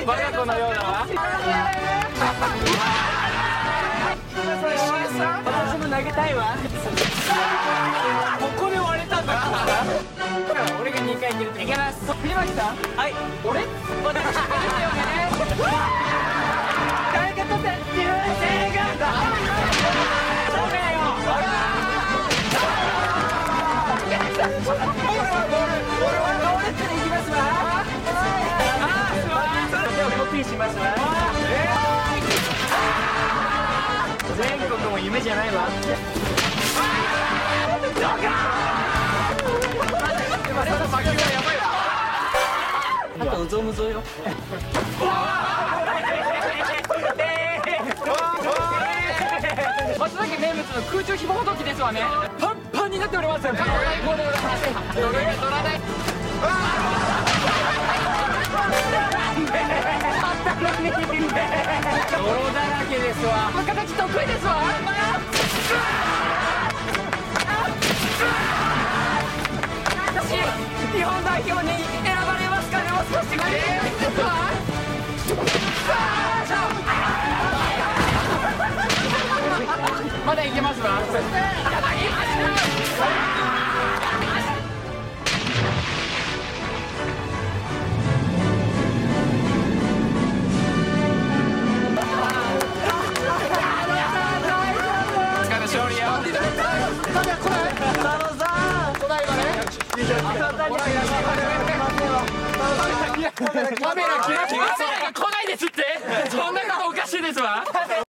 我が子のようだわ。私も投げたいわ。ここで割れたんだ。俺が2回いけるって。いけます。藤巻さん。はい。俺？私ですよね。誰か取って。自分正解だ。そうだよ。コピーしますわ。全国も夢じゃないわ。あとうぞうむぞうよ。松崎名物の空中ひもほどきですわね。パンパンになっております。泥が取らない。泥だらけですわ。この形得意ですわ。私日本代表に選ばれますかね。もう少しですわ。まだいけますわ。カメラが来ないですって。そんなのおかしいですわ。